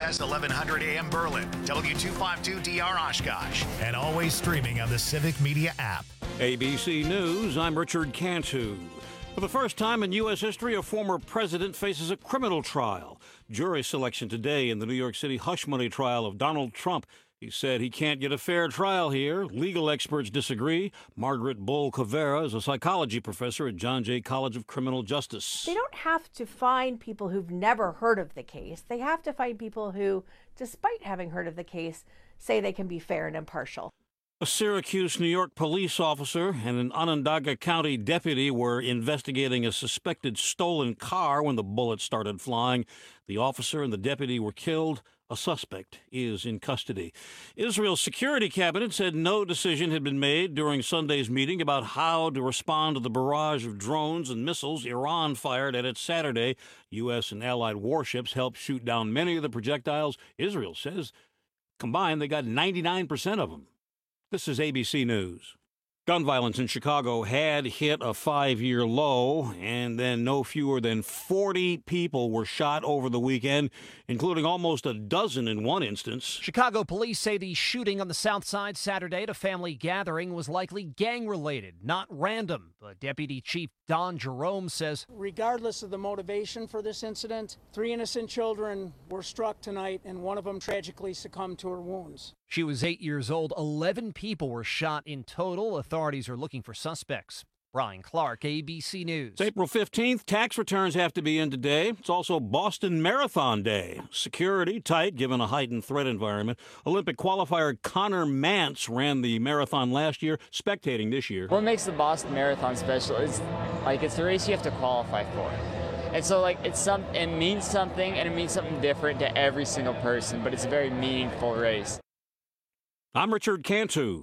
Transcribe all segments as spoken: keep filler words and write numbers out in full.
S eleven hundred A M Berlin, W two fifty-two D R Oshkosh, and always streaming on the Civic Media app. A B C News, I'm Richard Cantu. For the first time in U S history, a former president faces a criminal trial. Jury selection today in the New York City hush money trial of Donald Trump. He said he can't get a fair trial here. Legal experts disagree. Margaret Bull Cavera is a psychology professor at John Jay College of Criminal Justice. They don't have to find people who've never heard of the case. They have to find people who, despite having heard of the case, say they can be fair and impartial. A Syracuse, New York police officer and an Onondaga County deputy were investigating a suspected stolen car when the bullets started flying. The officer and the deputy were killed. A suspect is in custody. Israel's security cabinet said no decision had been made during Sunday's meeting about how to respond to the barrage of drones and missiles Iran fired at it Saturday. U S and allied warships helped shoot down many of the projectiles. Israel says combined they got ninety-nine percent of them. This is A B C News. Gun violence in Chicago had hit a five-year low, and then no fewer than forty people were shot over the weekend, including almost a dozen in one instance. Chicago police say the shooting on the South Side Saturday at a family gathering was likely gang-related, not random. But Deputy Chief Don Jerome says, regardless of the motivation for this incident, three innocent children were struck tonight, and one of them tragically succumbed to her wounds. She was eight years old. Eleven people were shot in total. Authorities are looking for suspects. Brian Clark, A B C News. It's April fifteenth. Tax returns have to be in today. It's also Boston Marathon Day. Security tight given a heightened threat environment. Olympic qualifier Connor Mance ran the marathon last year, spectating this year. What makes the Boston Marathon special is, like, it's a race you have to qualify for. And so, like, it's some, it means something, and it means something different to every single person, but it's a very meaningful race. I'm Richard Cantu,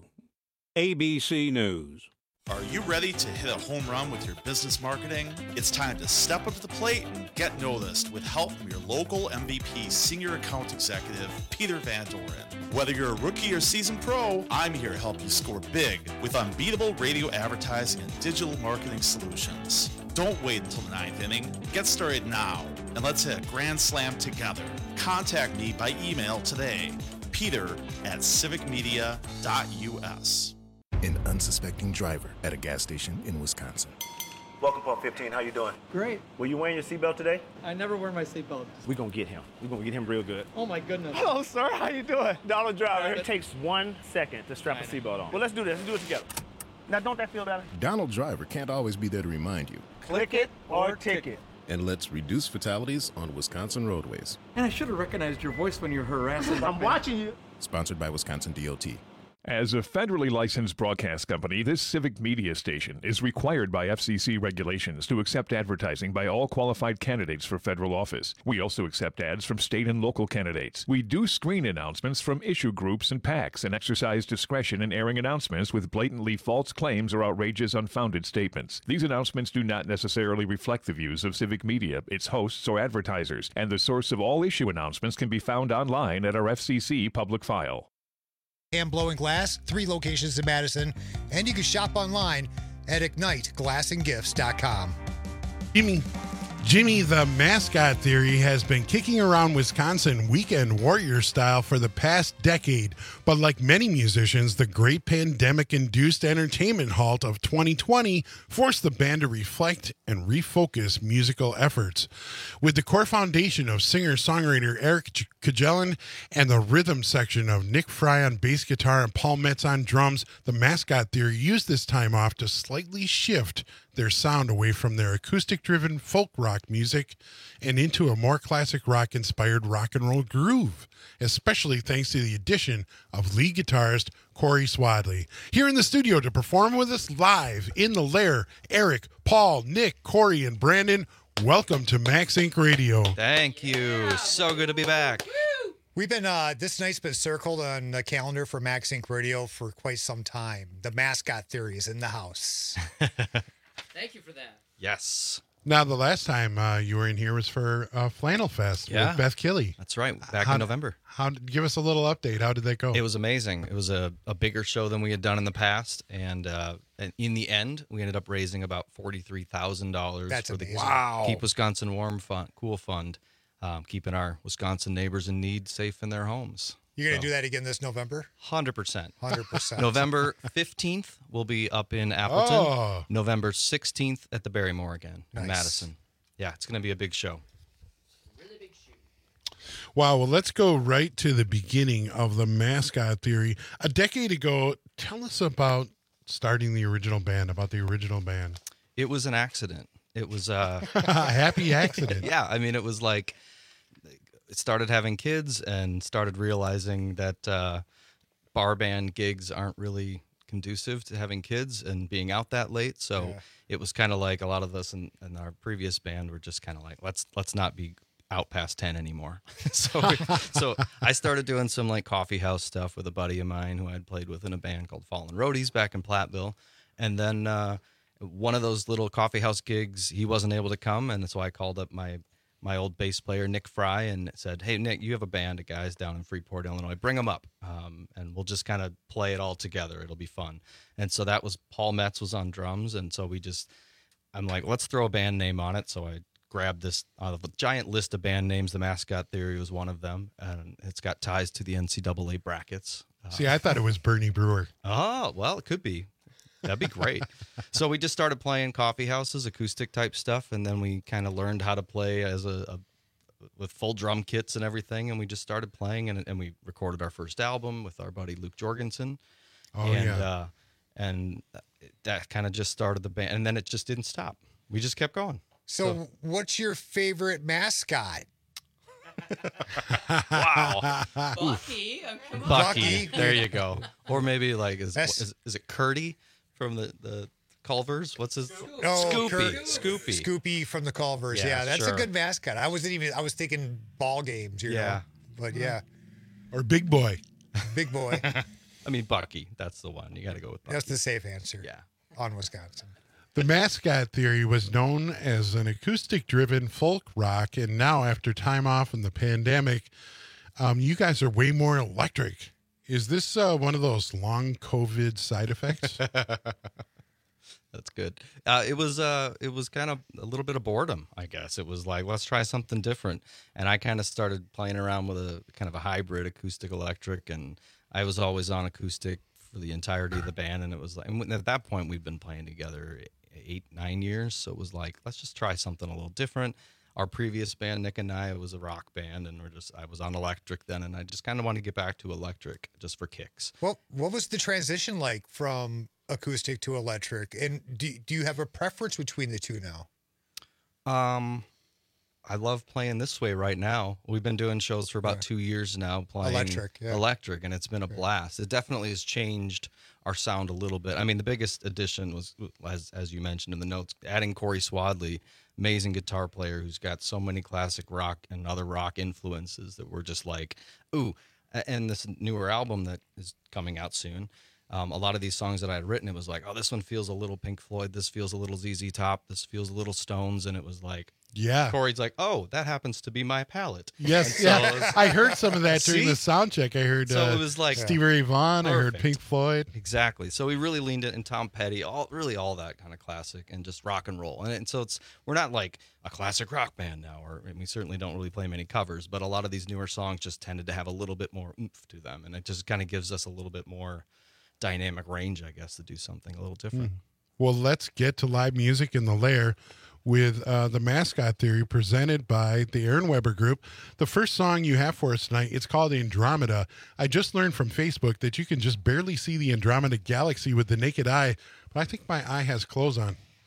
A B C News. Are you ready to hit a home run with your business marketing? It's time to step up to the plate and get noticed with help from your local M V P Senior Account Executive, Peter Van Doren. Whether you're a rookie or seasoned pro, I'm here to help you score big with unbeatable radio advertising and digital marketing solutions. Don't wait until the ninth inning. Get started now, and let's hit a grand slam together. Contact me by email today, peter at civic media dot u s. An unsuspecting driver at a gas station in Wisconsin. Welcome, Pump fifteen. How you doing? Great. Were you wearing your seatbelt today? I never wear my seatbelt. We're going to get him. We're going to get him real good. Oh, my goodness. Hello, sir. How you doing? Donald Driver. It takes one second to strap a seatbelt on. Well, let's do this. Let's do it together. Now, don't that feel better? Donald Driver can't always be there to remind you. Click it or ticket. And let's reduce fatalities on Wisconsin roadways. And I should have recognized your voice when you're harassing. I'm watching you. Sponsored by Wisconsin D O T. As a federally licensed broadcast company, this civic media station is required by F C C regulations to accept advertising by all qualified candidates for federal office. We also accept ads from state and local candidates. We do screen announcements from issue groups and PACs and exercise discretion in airing announcements with blatantly false claims or outrageous, unfounded statements. These announcements do not necessarily reflect the views of civic media, its hosts, or advertisers, and the source of all issue announcements can be found online at our F C C public file. And Blowing Glass, three locations in Madison, and you can shop online at ignite glass and gifts dot com. Jimmy, Jimmy the Mascot Theory has been kicking around Wisconsin weekend warrior style for the past decade, but like many musicians, the great pandemic-induced entertainment halt of twenty twenty forced the band to reflect and refocus musical efforts. With the core foundation of singer-songwriter Eric Kajelan and the rhythm section of Nick Fry on bass guitar and Paul Metz on drums, the Mascot Theory used this time off to slightly shift their sound away from their acoustic-driven folk rock music and into a more classic rock-inspired rock and roll groove, especially thanks to the addition of lead guitarist Corey Swadley. Here in the studio to perform with us live in the lair, Eric, Paul, Nick, Corey, and Brandon. Welcome to Max Inc Radio. Thank you. So good to be back. We've been, uh, this night's been circled on the calendar for Max Inc Radio for quite some time. The Mascot Theory is in the house. Thank you for that. Yes. Now, the last time uh, you were in here was for uh, Flannel Fest yeah, with Beth Killey. That's right, back how, in November. How? Give us a little update. How did that go? It was amazing. It was a, a bigger show than we had done in the past, and, uh, and in the end, we ended up raising about forty-three thousand dollars That's for amazing. the Wow. Keep Wisconsin Warm Fund, Cool Fund. um, keeping our Wisconsin neighbors in need safe in their homes. You're going to So, do that again this November? one hundred percent. one hundred percent. November fifteenth, we'll be up in Appleton. Oh. November sixteenth at the Barrymore again Nice. in Madison. Yeah, it's going to be a big show. Wow, well, let's go right to the beginning of the mascot theory. A decade ago, tell us about starting the original band, about the original band. It was an accident. It was uh, a happy accident. Yeah, I mean, it was like it started having kids and started realizing that uh, bar band gigs aren't really conducive to having kids and being out that late. So Yeah. it was kind of like a lot of us in, in our previous band were just kind of like, let's let's not be out past ten anymore. so so I started doing some like coffee house stuff with a buddy of mine who I'd played with in a band called Fallen Roadies back in Platteville. And then uh, one of those little coffee house gigs, he wasn't able to come, and so I called up my my old bass player Nick Fry and said, "Hey Nick, you have a band of guys down in Freeport, Illinois. Bring them up, um, and we'll just kind of play it all together. It'll be fun." And so that was Paul Metz was on drums, and so we just, I'm like, let's throw a band name on it. So I grabbed this out of a giant list of band names. The Mascot Theory was one of them, and it's got ties to the N C double A brackets. Uh, See, I thought it was Bernie Brewer. Oh, well, it could be. That'd be great. So we just started playing coffee houses, acoustic type stuff, and then we kind of learned how to play as a, a with full drum kits and everything, and we just started playing, and, and we recorded our first album with our buddy Luke Jorgensen. Oh, and, yeah. Uh, and that kind of just started the band, and then it just didn't stop. We just kept going. So, what's your favorite mascot? Wow. Bucky. Oh, come on. Bucky. Bucky. There you go. Or maybe like, is, That's- is, is it Curdy from the, the Culvers? What's his? Oh, Scoopy. Kurt- Scoopy. Scoopy from the Culvers. Yeah, Yeah, that's sure. a good mascot. I wasn't even. I was thinking ball games. You Yeah. know? But yeah, Or Big Boy. big boy. I mean, Bucky. That's the one. You got to go with Bucky. That's the safe answer. Yeah. On Wisconsin. The Mascot Theory was known as an acoustic-driven folk rock, and now after time off in the pandemic, um, you guys are way more electric. Is this uh, one of those long COVID side effects? That's good. Uh, it was uh, it was kind of a little bit of boredom, I guess. It was like, let's try something different. And I kind of started playing around with a kind of a hybrid acoustic electric, and I was always on acoustic for the entirety of the band. And it was like, and at that point, we'd been playing together eight, nine years. So it was like, let's just try something a little different. Our previous band, Nick and I, it was a rock band, and we're just I was on electric then, and I just kind of wanted to get back to electric just for kicks. Well, what was the transition like from acoustic to electric? And do do you have a preference between the two now? Um, I love playing this way right now. We've been doing shows for about Yeah. two years now, playing Electric, yeah. electric, and it's been a blast. It definitely has changed our sound a little bit. I mean, the biggest addition was, as as you mentioned in the notes, adding Corey Swadley, amazing guitar player who's got so many classic rock and other rock influences that we're just like, ooh. A- And this newer album that is coming out soon. Um, a lot of these songs that I had written, it was like, oh, this one feels a little Pink Floyd. This feels a little Z Z Top. This feels a little Stones. And it was like, Yeah. Corey's like, oh, that happens to be my palette. Yes, And so yeah. it was- I heard some of that during See? the sound check. I heard So uh, it was like Stevie Ray Vaughan. I heard Perfect. Pink Floyd. Exactly. So we really leaned in, and Tom Petty, all really all that kind of classic and just rock and roll. And, and so it's we're not like a classic rock band now, or and we certainly don't really play many covers. But a lot of these newer songs just tended to have a little bit more oomph to them, and it just kind of gives us a little bit more dynamic range, I guess, to do something a little different. Well, let's get to live music in the Lair with uh, the Mascot Theory presented by the Aaron Weber Group. The first song you have for us tonight, it's called Andromeda. I just learned from Facebook that you can just barely see the Andromeda Galaxy with the naked eye, but I think my eye has clothes on.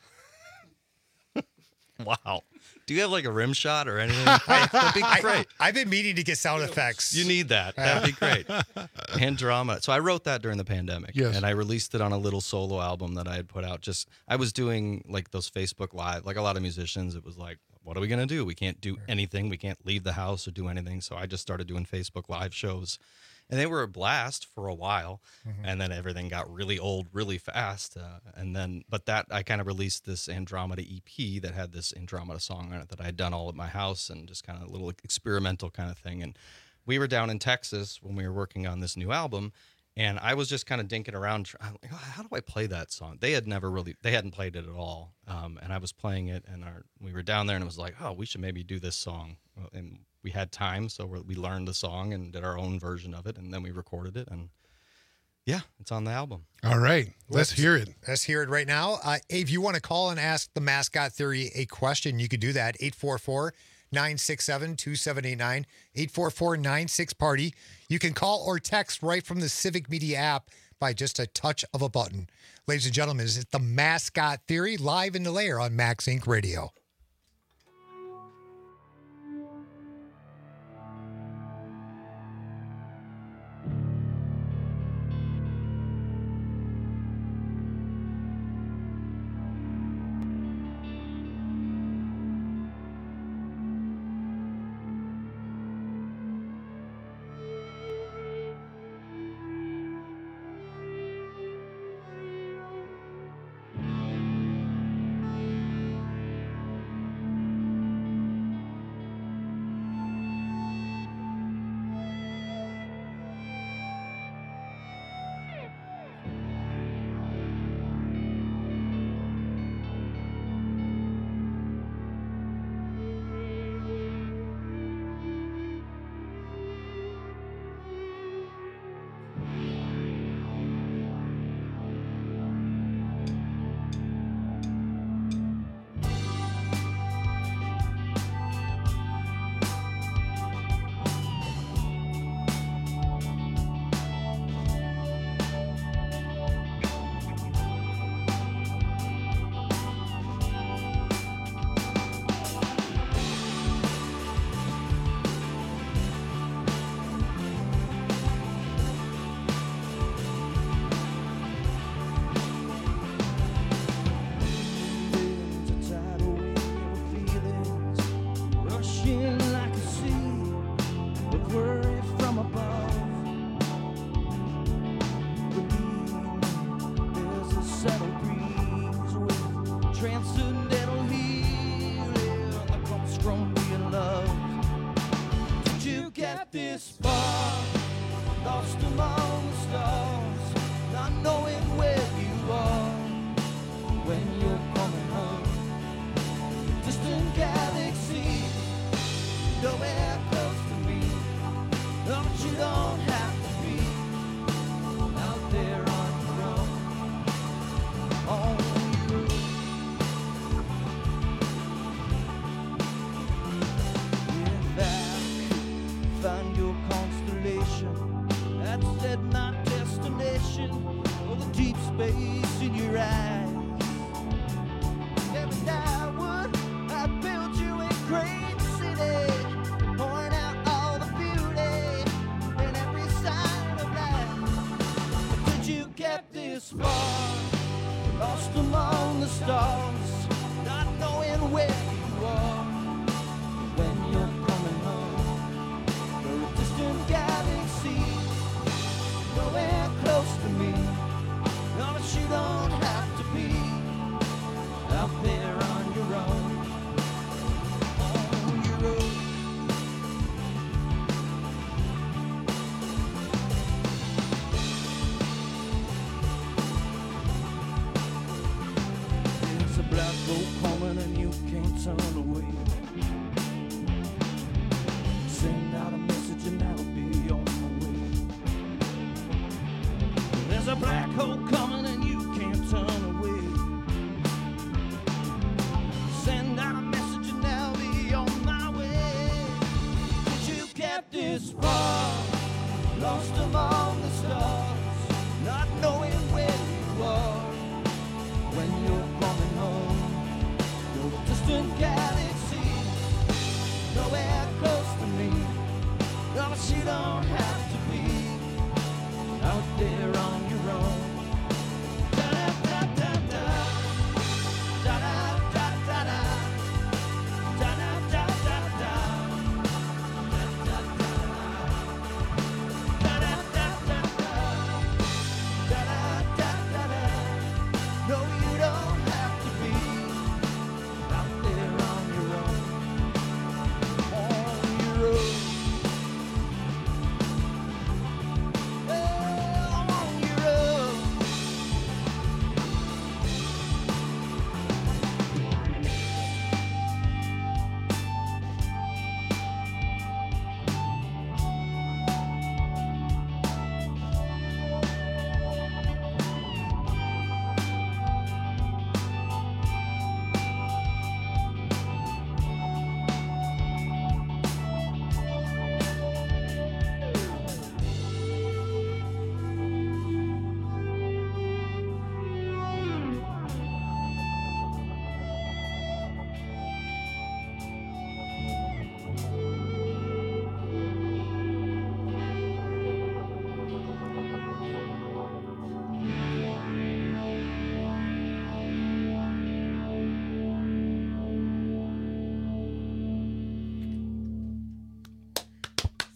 Wow. Do you have like a rim shot or anything? That'd be great. I, have been meaning to get sound effects. You need that. That'd be great. Andromeda. So I wrote that during the pandemic. Yes. And I released it on a little solo album that I had put out. Just I was doing like those Facebook Live, like a lot of musicians. It was like, what are we gonna do? We can't do anything. We can't leave the house or do anything. So I just started doing Facebook Live shows. And they were a blast for a while, Mm-hmm. and then everything got really old really fast. Uh, and then, but that I kind of released this Andromeda E P that had this Andromeda song on it that I had done all at my house and just kind of a little experimental kind of thing. And we were down in Texas when we were working on this new album, and I was just kind of dinking around. try- I'm like, "Oh, how do I play that song? They had never really, they hadn't played it at all. Um, and I was playing it, and our, we were down there, and it was like, oh, we should maybe do this song. And we had time, so we we learned the song and did our own version of it, and then we recorded it, and yeah, it's on the album. All right, let's, let's hear it. Let's hear it right now. Uh, if you want to call and ask the Mascot Theory a question, you could do that. eight four four, nine six seven, two seven eight nine, eight four four, nine six, party. You can call or text right from the Civic Media app by just a touch of a button. Ladies and gentlemen, it's the Mascot Theory live in the lair on Max Inc Radio.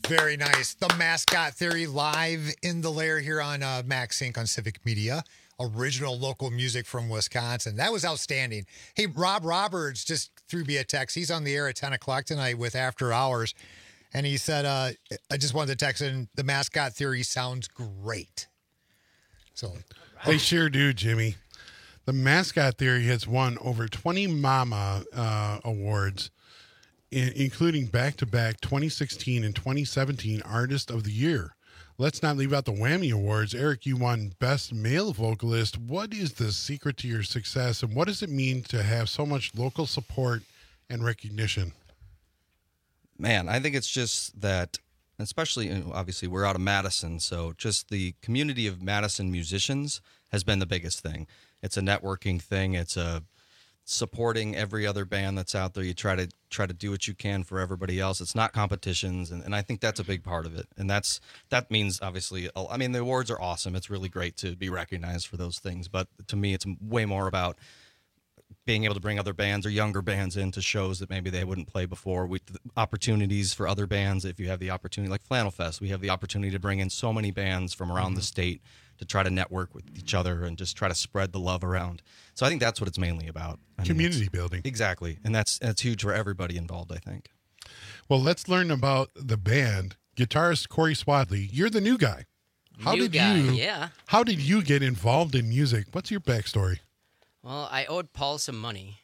Very nice. The Mascot Theory live in the lair here on uh, Max Inc on Civic Media. Original local music from Wisconsin. That was outstanding. Hey, Rob Roberts just threw me a text. He's on the air at ten o'clock tonight with After Hours. And he said, uh, I just wanted to text in, the Mascot Theory sounds great. So They sure do, Jimmy. The Mascot Theory has won over twenty Mama uh, awards, in, including back-to-back twenty sixteen and twenty seventeen Artist of the Year. Let's not leave out the Whammy Awards. Eric, you won Best Male Vocalist. What is the secret to your success, and what does it mean to have so much local support and recognition? Man, I think it's just that, especially, you know, obviously, we're out of Madison, so just the community of Madison musicians has been the biggest thing. It's a networking thing. It's a supporting every other band that's out there. You try to try to do what you can for everybody else. It's not competitions, and, and I think that's a big part of it. And that's that means, obviously, I mean, the awards are awesome. It's really great to be recognized for those things. But to me, it's way more about being able to bring other bands or younger bands into shows that maybe they wouldn't play before. We, opportunities for other bands, if you have the opportunity, like Flannel Fest, we have the opportunity to bring in so many bands from around mm-hmm. the state to try to network with each other and just try to spread the love around. So I think that's what it's mainly about. I mean, community building. Exactly. And that's that's huge for everybody involved, I think. Well, let's learn about the band. Guitarist Corey Swadley, you're the new guy. How new did guy, you yeah. How did you get involved in music? What's your backstory? Well, I owed Paul some money.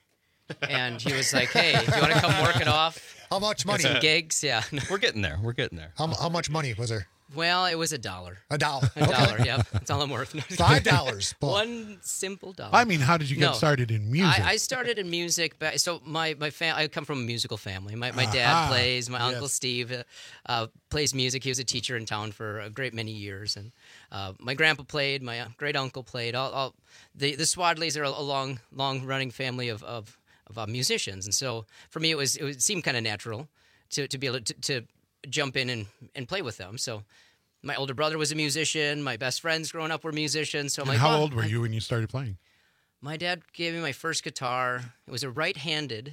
And he was like, hey, do you want to come work it off? How much money? Some gigs, yeah. We're getting there. We're getting there. How, how much money was there? Well, it was a dollar. A dollar. A dollar, yep. That's all I'm worth. Five dollars. One simple dollar. I mean, how did you get No. started in music? I, I started in music. But, so my my fam- I come from a musical family. My my dad Aha. plays. My Yes. uncle Steve uh, uh, plays music. He was a teacher in town for a great many years, and uh, my grandpa played. My great uncle played. All, all the the Swadleys are a, a long long running family of of, of uh, musicians, and so for me it was it, was, it seemed kind of natural to to be able to, to jump in and, and play with them. So. My older brother was a musician. My best friends growing up were musicians. So I'm And like, how well, old were I- you when you started playing? My dad gave me my first guitar. It was a right-handed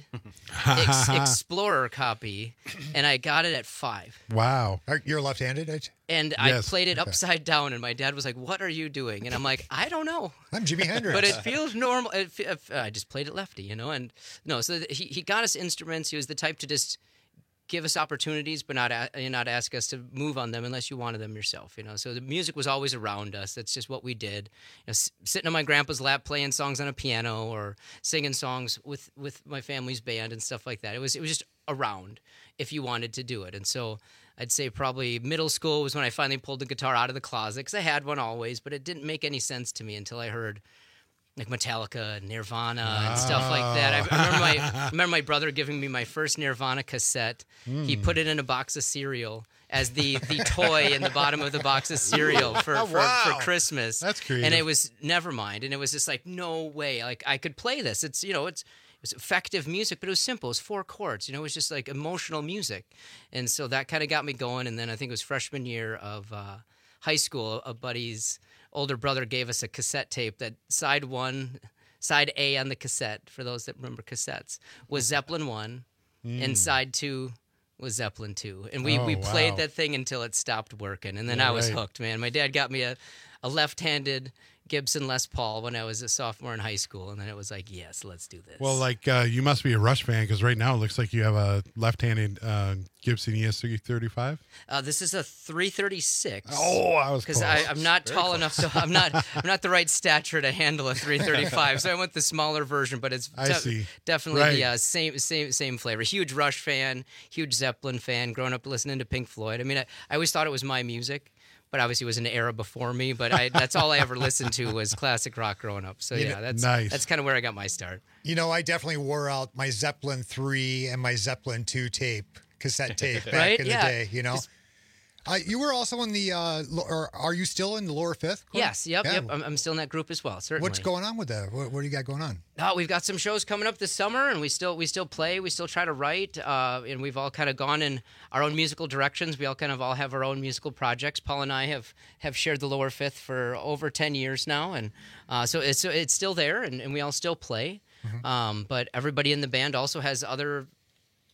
Ex- Explorer copy, and I got it at five. Wow. Are- You're left-handed? I- And I Yes. played it Okay. upside down, and my dad was like, "What are you doing?" And I'm like, "I don't know." I'm Jimi Hendrix. But it feels normal. It, fe- I just played it lefty, you know. And no, so he he got us instruments. He was the type to just give us opportunities, but not a, not ask us to move on them unless you wanted them yourself, you know. So the music was always around us. That's just what we did. You know, s- sitting on my grandpa's lap, playing songs on a piano, or singing songs with, with my family's band and stuff like that. It was it was just around if you wanted to do it. And so I'd say probably middle school was when I finally pulled the guitar out of the closet, because I had one always, but it didn't make any sense to me until I heard like Metallica and Nirvana and stuff like that. I, I remember my I remember my brother giving me my first Nirvana cassette. He Hmm. put it in a box of cereal as the, the toy in the bottom of the box of cereal for, for, Wow. for Christmas. That's creative. And it was Nevermind, and it was just like, no way. Like I could play this. It's you know, it's it was effective music, but it was simple. It was four chords. You know, it was just like emotional music. And so that kind of got me going. And then I think it was freshman year of uh, high school, a buddy's older brother gave us a cassette tape that side one, side A on the cassette, for those that remember cassettes, was Zeppelin one, Mm. and side two was Zeppelin two. And we, Oh, we played wow. that thing until it stopped working. And then Yeah, I was right. hooked, man. My dad got me a, a left-handed Gibson Les Paul when I was a sophomore in high school. And then it was like, yes, let's do this. Well, like uh, you must be a Rush fan, because right now it looks like you have a left-handed uh, Gibson E S three thirty-five. Uh, this is a three thirty-six. Oh, I was because close. I'm not Very tall close. enough to. I'm not. I'm not the right stature to handle a three thirty-five. So I went the smaller version, but it's I see. definitely Right. the uh, same same same flavor. Huge Rush fan, huge Zeppelin fan. Growing up listening to Pink Floyd. I mean, I, I always thought it was my music, but obviously it was an era before me. But I, that's all I ever listened to was classic rock growing up. So You yeah, know- that's Nice. that's kind of where I got my start. You know, I definitely wore out my Zeppelin three and my Zeppelin two tape, cassette tape back Right? in Yeah. the day, you know? Uh, you were also in the, uh, lo- or are you still in the lower fifth? Corey? Yes, yep, Yeah. yep. I'm, I'm still in that group as well. Certainly. What's going on with that? What, what do you got going on? Oh, we've got some shows coming up this summer, and we still we still play. We still try to write, uh, and we've all kind of gone in our own musical directions. We all kind of all have our own musical projects. Paul and I have, have shared the lower fifth for over ten years now, and uh, so it's it's still there, and, and we all still play. Um, but everybody in the band also has other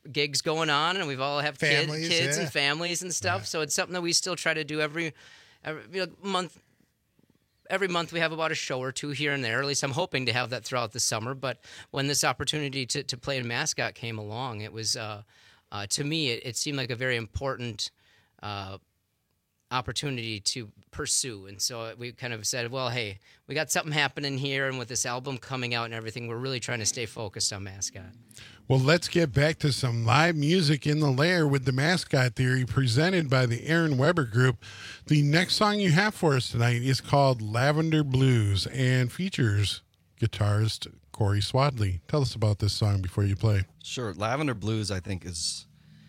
gigs going on, and we've all have kid, Families, kids yeah. and families and stuff. Yeah. So it's something that we still try to do every, every you know, month. Every month we have about a show or two here and there. At least I'm hoping to have that throughout the summer. But when this opportunity to, to play in Mascot came along, it was, uh, uh, to me, it, it seemed like a very important uh, opportunity to pursue. And so we kind of said, well, hey, we got something happening here. And with this album coming out and everything, we're really trying to stay focused on Mascot. Well, let's get back to some live music in the Lair with the Mascot Theory presented by the Aaron Weber Group. The next song you have for us tonight is called Lavender Blues and features guitarist Corey Swadley. Tell us about this song before you play. Sure. Lavender Blues, I think, is...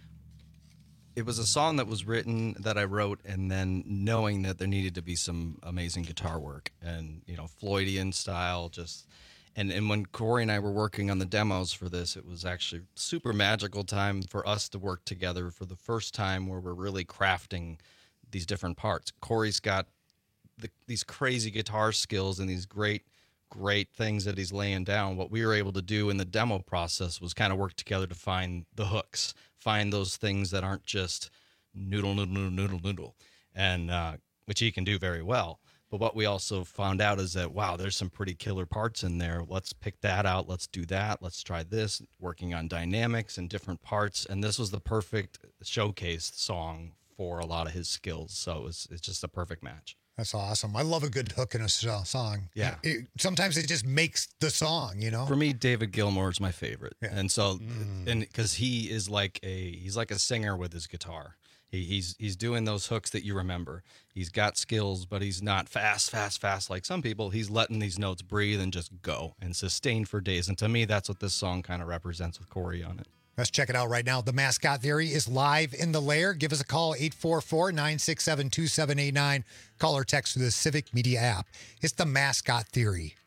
It was a song that was written, that I wrote, and then knowing that there needed to be some amazing guitar work and, you know, Floydian style, just... And and when Corey and I were working on the demos for this, it was actually super magical time for us to work together for the first time where we're really crafting these different parts. Corey's got the, these crazy guitar skills and these great, great things that he's laying down. What we were able to do in the demo process was kind of work together to find the hooks, find those things that aren't just noodle, noodle, noodle, noodle, noodle, and uh, which he can do very well. But what we also found out is that, wow, there's some pretty killer parts in there. Let's pick that out. Let's do that. Let's try this, working on dynamics and different parts. And this was the perfect showcase song for a lot of his skills. So it was, it's just a perfect match. That's awesome. I love a good hook in a so- song. Yeah. It, sometimes it just makes the song, you know? For me, David Gilmour is my favorite. Yeah. And so, Mm. and because he is like a, he's like a singer with his guitar. He, he's he's doing those hooks that you remember. He's got skills, but he's not fast, fast, fast like some people. He's letting these notes breathe and just go and sustain for days. And to me, that's what this song kind of represents with Corey on it. Let's check it out right now. The Mascot Theory is live in the Lair. Give us a call, eight four four, nine six seven, two seven eight nine. Call or text through the Civic Media app. It's the Mascot Theory.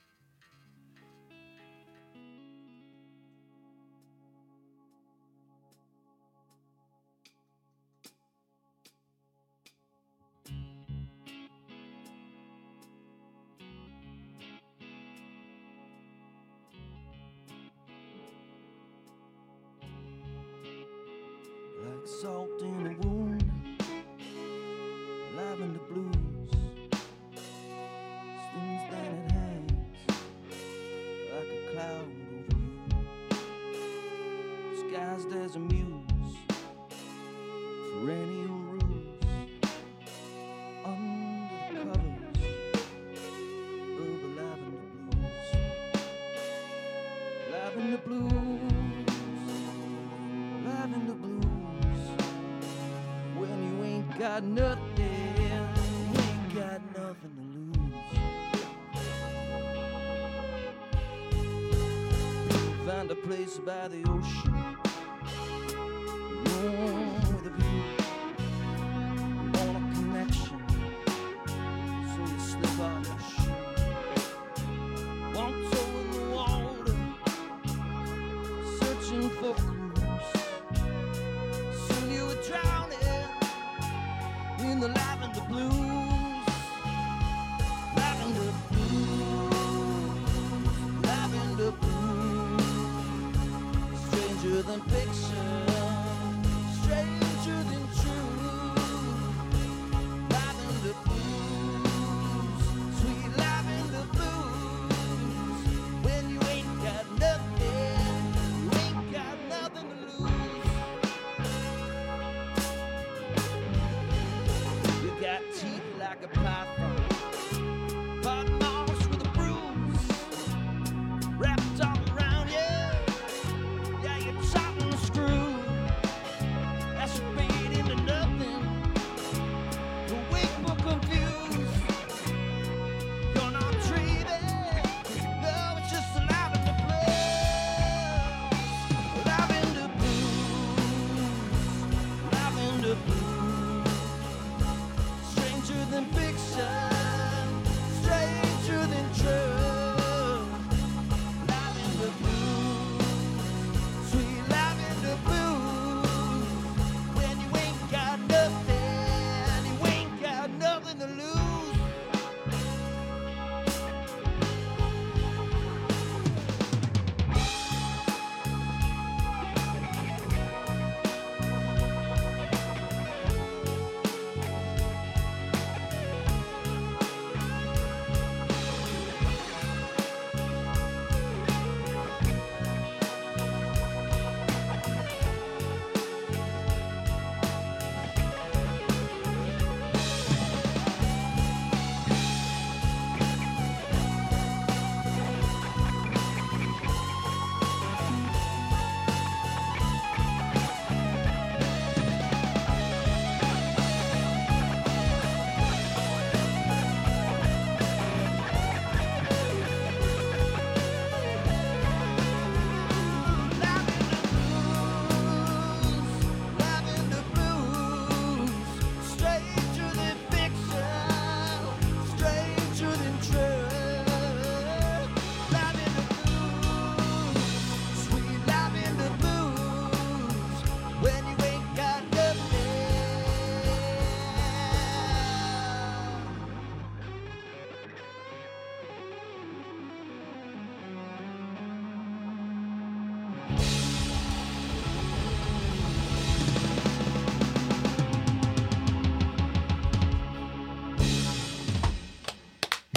Like salt in a wound, lavender blues, stings that it hangs like a cloud over you, disguised as a muse, perennial ruse, under the covers of the lavender blues, lavender blues, lavender blues. Got nothing, ain't got nothing to lose. Find a place by the ocean, room with a view. You want a connection, so you slip on your shoe. One toe in the water, searching for clues. Soon you were drowning in the lavender blues, lavender blues, lavender blues, stranger than fiction, stranger than true, lavender blues, sweet lavender blues, when you ain't got nothing, you ain't got nothing to lose. Got teeth like a python, but marks with a bruise wrapped all around you. Yeah, you're chopping the screw. That's your bait into nothing. You're weak but confused. You're not dreaming. No, it's just a lavender blues. Lavender blues. Lavender blues. Stranger than fiction, stranger than true. Lavender blues, sweet lavender blues. When you ain't got nothing, you ain't got nothing to lose.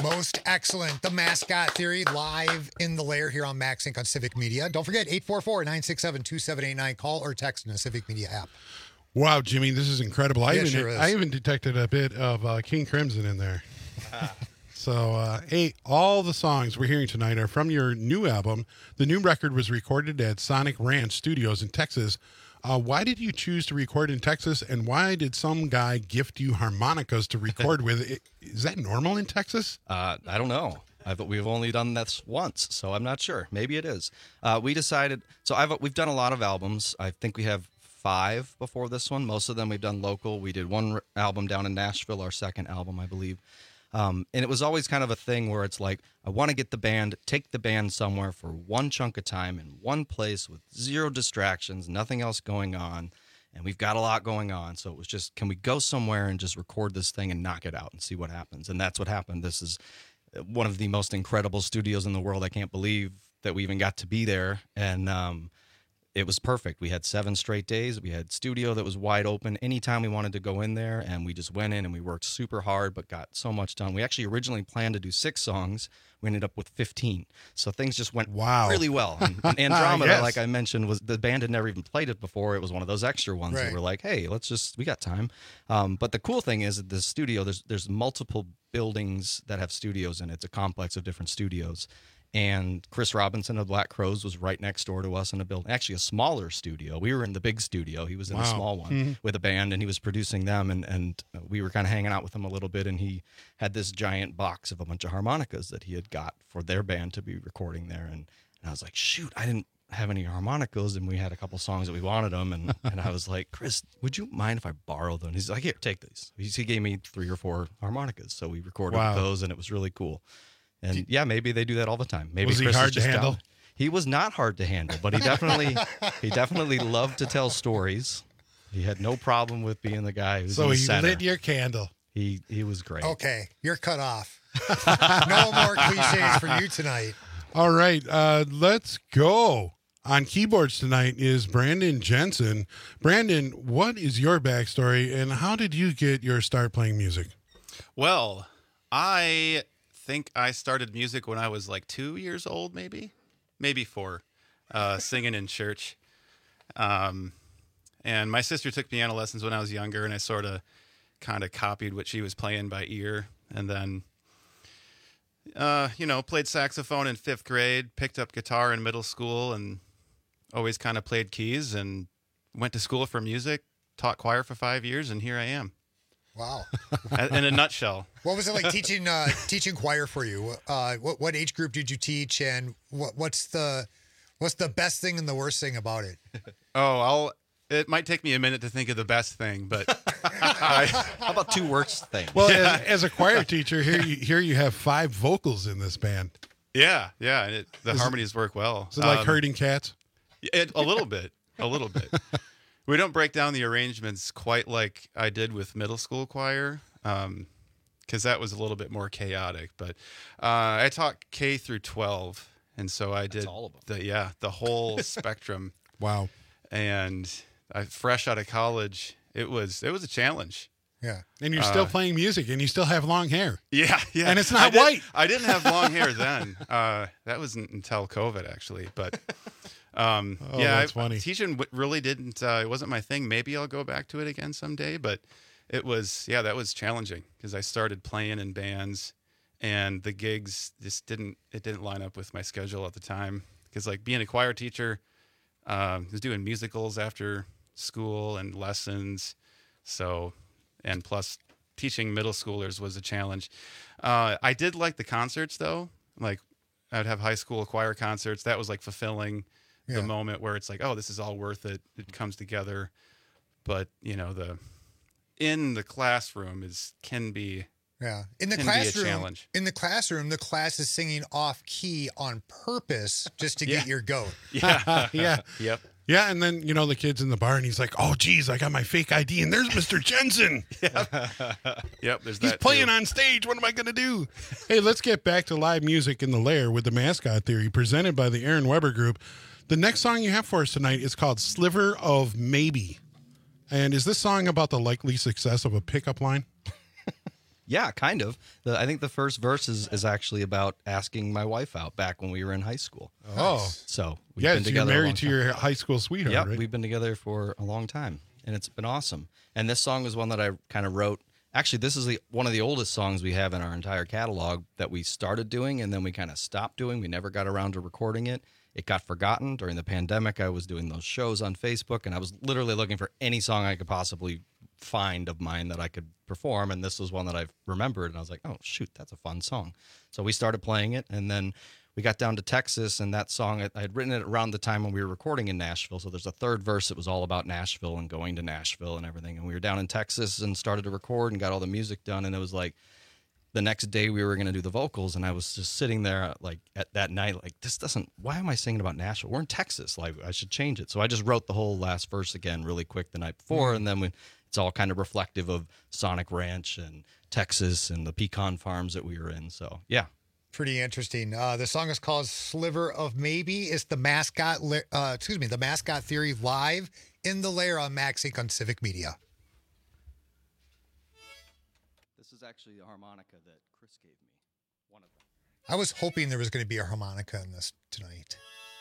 Most excellent. The Mascot Theory live in the lair here on MaxSync on Civic Media. Don't forget, eight four four, nine six seven, two seven eight nine. Call or text in the Civic Media app. Wow, Jimmy, this is incredible. I Yeah, even sure is. I even detected a bit of uh, King Crimson in there. So, uh, hey, all the songs we're hearing tonight are from your new album. The new record was recorded at Sonic Ranch Studios in Texas. Uh, why did you choose to record in Texas, and why did some guy gift you harmonicas to record with? Is that normal in Texas? Uh, I don't know. I've, we've only done this once, so I'm not sure. Maybe it is. Uh, we decided. So I've we've done a lot of albums. I think we have five before this one. Most of them we've done local. We did one r- album down in Nashville, our second album, I believe. Um, and it was always kind of a thing where it's like, I want to get the band, take the band somewhere for one chunk of time in one place with zero distractions, nothing else going on. And we've got a lot going on. So it was just, can we go somewhere and just record this thing and knock it out and see what happens? And that's what happened. This is one of the most incredible studios in the world. I can't believe that we even got to be there. And, um, it was perfect. We had seven straight days. We had studio that was wide open anytime we wanted to go in there, and we just went in and we worked super hard, but got so much done. We actually originally planned to do six songs. We ended up with fifteen. So things just went wow. really well. And, and Andromeda, Yes. like I mentioned, was the band had never even played it before. It was one of those extra ones Right. that were like, hey, let's just, we got time. Um, but the cool thing is that the studio, there's there's multiple buildings that have studios in it. It's a complex of different studios. And Chris Robinson of Black Crowes was right next door to us in a building, actually a smaller studio. We were in the big studio. He was in Wow. the small one Mhm. with a band, and he was producing them. And, and we were kind of hanging out with him a little bit. And he had this giant box of a bunch of harmonicas that he had got for their band to be recording there. And, and I was like, shoot, I didn't have any harmonicas. And we had a couple songs that we wanted them. And, and I was like, Chris, would you mind if I borrow them? He's like, here, take these. He he gave me three or four harmonicas. So we recorded Wow. with those, and it was really cool. And yeah, maybe they do that all the time. Maybe Was he Chris is hard to just handle? down. He was not hard to handle, but he definitely he definitely loved to tell stories. He had no problem with being the guy who's So in the he center. lit your candle. He he was great. Okay, you're cut off. No more cliches for you tonight. All right, uh, let's go. On keyboards tonight is Brandon Jensen. Brandon, what is your backstory, and how did you get your start playing music? Well, I think I started music when I was like two years old, maybe, maybe four, uh, singing in church. Um, and my sister took piano lessons when I was younger, and I sort of kind of copied what she was playing by ear. And then, uh, you know, played saxophone in fifth grade, picked up guitar in middle school, and always kind of played keys, and went to school for music, taught choir for five years, and here I am. Wow. In a nutshell. What was it like teaching uh, teaching choir for you? Uh, what what age group did you teach, and what what's the what's the best thing and the worst thing about it? Oh, I'll. It might take me a minute to think of the best thing, but I, how about two worst things? Well, Yeah. as, as a choir teacher, here you here you have five vocals in this band. Yeah, yeah, and it, the Is it- harmonies work well. Is it like Um, herding cats? It, a little bit, a little bit. We don't break down the arrangements quite like I did with middle school choir, because that was a little bit more chaotic. But uh, I taught K through twelve, and so I did all of them. the yeah the whole spectrum. Wow! And I, fresh out of college, it was it was a challenge. Yeah, and you're still Uh, playing music, and you still have long hair. Yeah, yeah. And it's I not did- white. I didn't have long hair then. Uh, that wasn't until COVID, actually. But um, Oh, yeah, that's I, funny. teaching w- really didn't. Uh, it wasn't my thing. Maybe I'll go back to it again someday. But it was, yeah, that was challenging because I started playing in bands, and the gigs just didn't. It didn't line up with my schedule at the time. Because like being a choir teacher, um, I was doing musicals after school and lessons. So, and plus teaching middle schoolers was a challenge. Uh, I did like the concerts though. Like I'd have high school choir concerts. That was like fulfilling Yeah. the moment where it's like, oh, this is all worth it. It comes together. But you know, the in the classroom is can be Yeah, in the can be a classroom, challenge. in the classroom, the class is singing off key on purpose just to get Yeah. your goat. Yeah. yeah. Yep. Yeah, and then, you know, the kid's in the bar, and he's like, oh, geez, I got my fake I D, and there's Mister Jensen. Yep. There's He's that playing too. on stage. What am I going to do? Hey, let's get back to live music in the lair with the Mascot Theory, presented by the Aaron Weber Group. The next song you have for us tonight is called Sliver of Maybe. And is this song about the likely success of a pickup line? Yeah, kind of. The, I think the first verse is, is actually about asking my wife out back when we were in high school. Oh. So we've yeah, been so together you're a long married to time. your high school sweetheart, Yep, right? we've been together for a long time, and it's been awesome. And this song was one that I kind of wrote. Actually, this is the one of the oldest songs we have in our entire catalog that we started doing, and then we kind of stopped doing. We never got around to recording it. It got forgotten during the pandemic. I was doing those shows on Facebook, and I was literally looking for any song I could possibly find of mine that I could perform, and this was one that I remembered, and I was like, oh shoot, that's a fun song. So we started playing it, and then we got down to Texas, and that song, I, I had written it around the time when we were recording in Nashville. So there's a third verse that was all about Nashville and going to Nashville and everything. And we were down in Texas and started to record and got all the music done. And it was like the next day we were going to do the vocals. And I was just sitting there like at that night, like, this doesn't, why am I singing about Nashville? We're in Texas. Like, I should change it. So I just wrote the whole last verse again really quick the night before. Mm-hmm. And then when it's all kind of reflective of Sonic Ranch and Texas and the pecan farms that we were in. So yeah. Pretty interesting. Uh, the song is called Sliver of Maybe. It's the mascot, li- uh, excuse me, the Mascot Theory live in the lair on Maxink on Civic Media. This is actually the harmonica that Chris gave me. One of them. I was hoping there was going to be a harmonica in this tonight.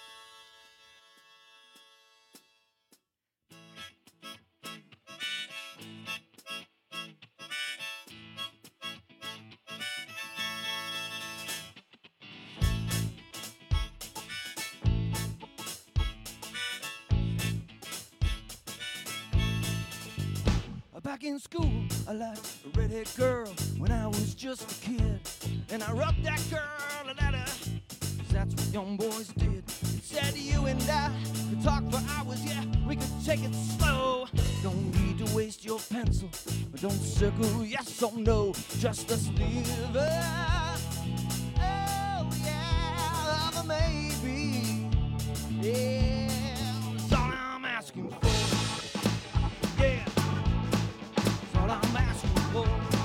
Back in school, I liked a redhead girl when I was just a kid. And I rubbed that girl a letter, 'cause that's what young boys did. It said you and I could talk for hours, yeah, we could take it slow. Don't need to waste your pencil, don't circle yes or no, just a sliver. Oh yeah, of a maybe. Yeah, that's all I'm asking for. Yeah. I'm asking for.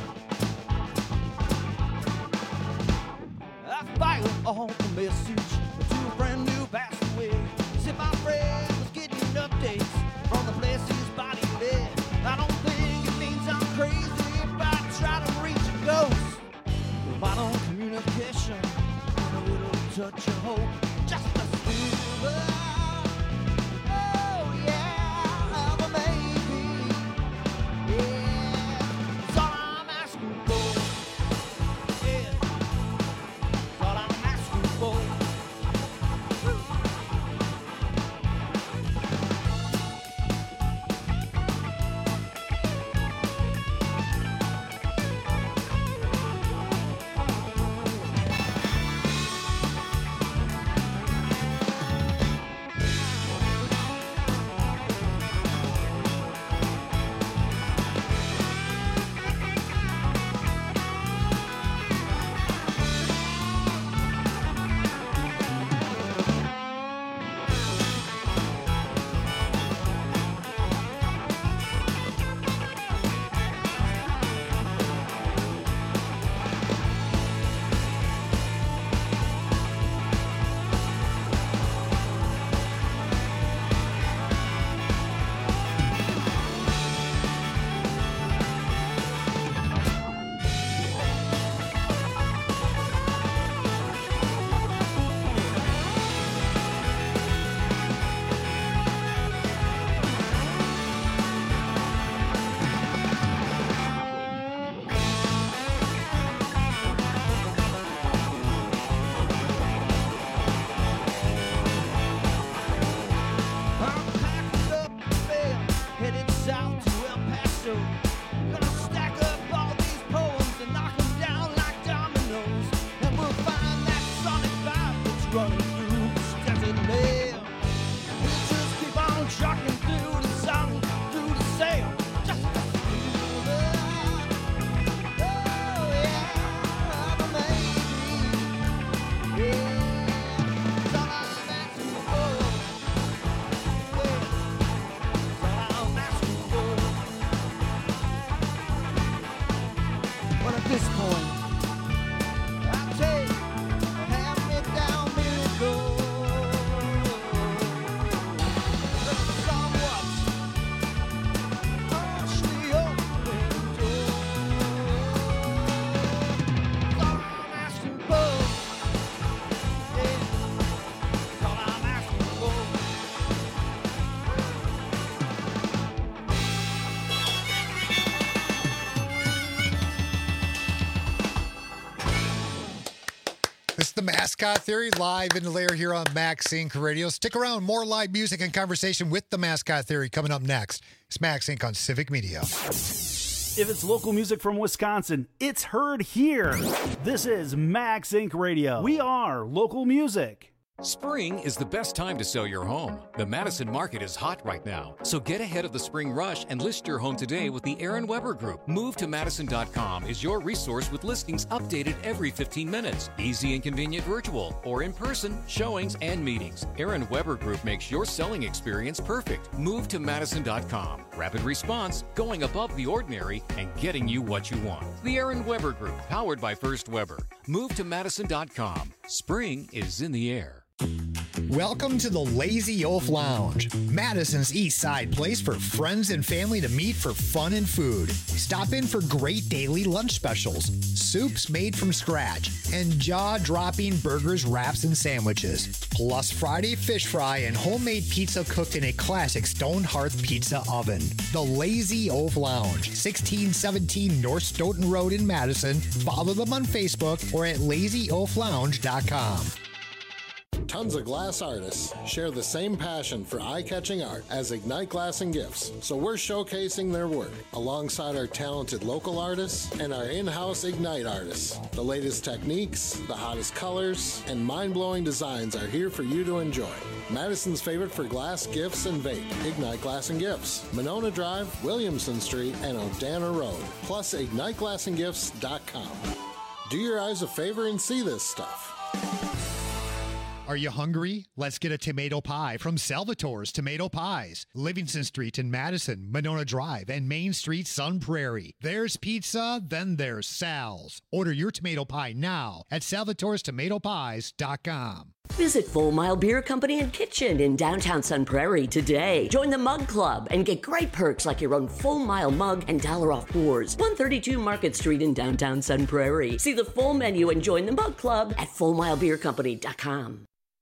I filed all the message to a friend who passed away. As if my friend was getting updates from the place his body lay. I don't think it means I'm crazy if I try to reach a ghost. Vital communication and a little touch of hope, just a sliver. Oh yeah, of a maybe. Yeah. The Mascot Theory, live in the layer here on Max Inc Radio. Stick around, more live music and conversation with The Mascot Theory coming up next. It's Max Inc on Civic Media. If it's local music from Wisconsin, it's heard here. This is Max Inc Radio. We are local music. Spring is the best time to sell your home. The Madison market is hot right now, so get ahead of the spring rush and list your home today with the Aaron Weber Group. Move to Madison dot com is your resource with listings updated every fifteen minutes. Easy and convenient virtual or in-person showings and meetings. Aaron Weber Group makes your selling experience perfect. Move to Madison dot com. Rapid response, going above the ordinary, and getting you what you want. The Aaron Weber Group, powered by First Weber. Move to Madison dot com. Spring is in the air. Welcome to the Lazy Oaf Lounge, Madison's East Side place for friends and family to meet for fun and food. Stop in for great daily lunch specials, soups made from scratch, and jaw-dropping burgers, wraps, and sandwiches. Plus Friday fish fry and homemade pizza cooked in a classic stone hearth pizza oven. The Lazy Oaf Lounge, sixteen seventeen North Stoughton Road in Madison. Follow them on Facebook or at lazy oaf lounge dot com. Tons of glass artists share the same passion for eye-catching art as Ignite Glass and Gifts, so we're showcasing their work alongside our talented local artists and our in-house Ignite artists. The latest techniques, the hottest colors, and mind-blowing designs are here for you to enjoy. Madison's favorite for glass, gifts, and vape, Ignite Glass and Gifts, Monona Drive, Williamson Street, and O'Dana Road, plus ignite glass and gifts dot com. Do your eyes a favor and see this stuff. Are you hungry? Let's get a tomato pie from Salvatore's Tomato Pies. Livingston Street in Madison, Monona Drive, and Main Street, Sun Prairie. There's pizza, then there's Sal's. Order your tomato pie now at salvatores tomato pies dot com. Visit Full Mile Beer Company and Kitchen in downtown Sun Prairie today. Join the Mug Club and get great perks like your own Full Mile mug and dollar off pours. one thirty-two Market Street in downtown Sun Prairie. See the full menu and join the Mug Club at full mile beer company dot com.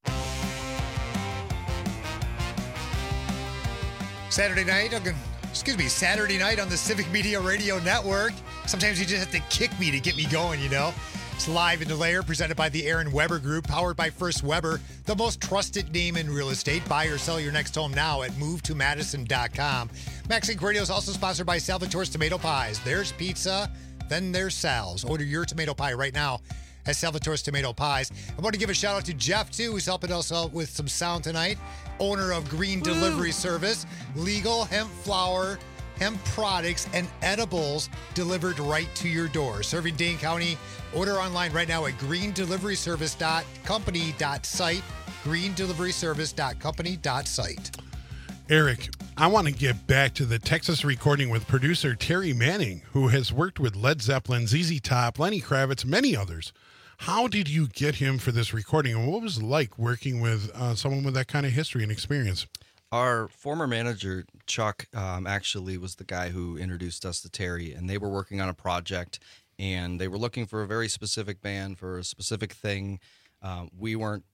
Saturday night, excuse me, Saturday night on the Civic Media Radio Network. Sometimes you just have to kick me to get me going, you know. It's live in the layer, presented by the Aaron Weber Group, powered by First Weber, the most trusted name in real estate. Buy or sell your next home now at move to madison dot com. Max Inc Radio is also sponsored by Salvatore's Tomato Pies. There's pizza, then there's Sal's. Order your tomato pie right now at Salvatore's Tomato Pies. I want to give a shout out to Jeff, too, who's helping us out with some sound tonight. Owner of Green Woo. Delivery Service, legal hemp flour, hemp products, and edibles delivered right to your door. Serving Dane County. Order online right now at green delivery service dot company dot site. green delivery service dot company dot site. Eric, I want to get back to the Texas recording with producer Terry Manning, who has worked with Led Zeppelin, Z Z Top, Lenny Kravitz, many others. How did you get him for this recording, and what was it like working with uh, someone with that kind of history and experience? Our former manager, Chuck, um, actually was the guy who introduced us to Terry, and they were working on a project, and they were looking for a very specific band for a specific thing. Uh, we weren't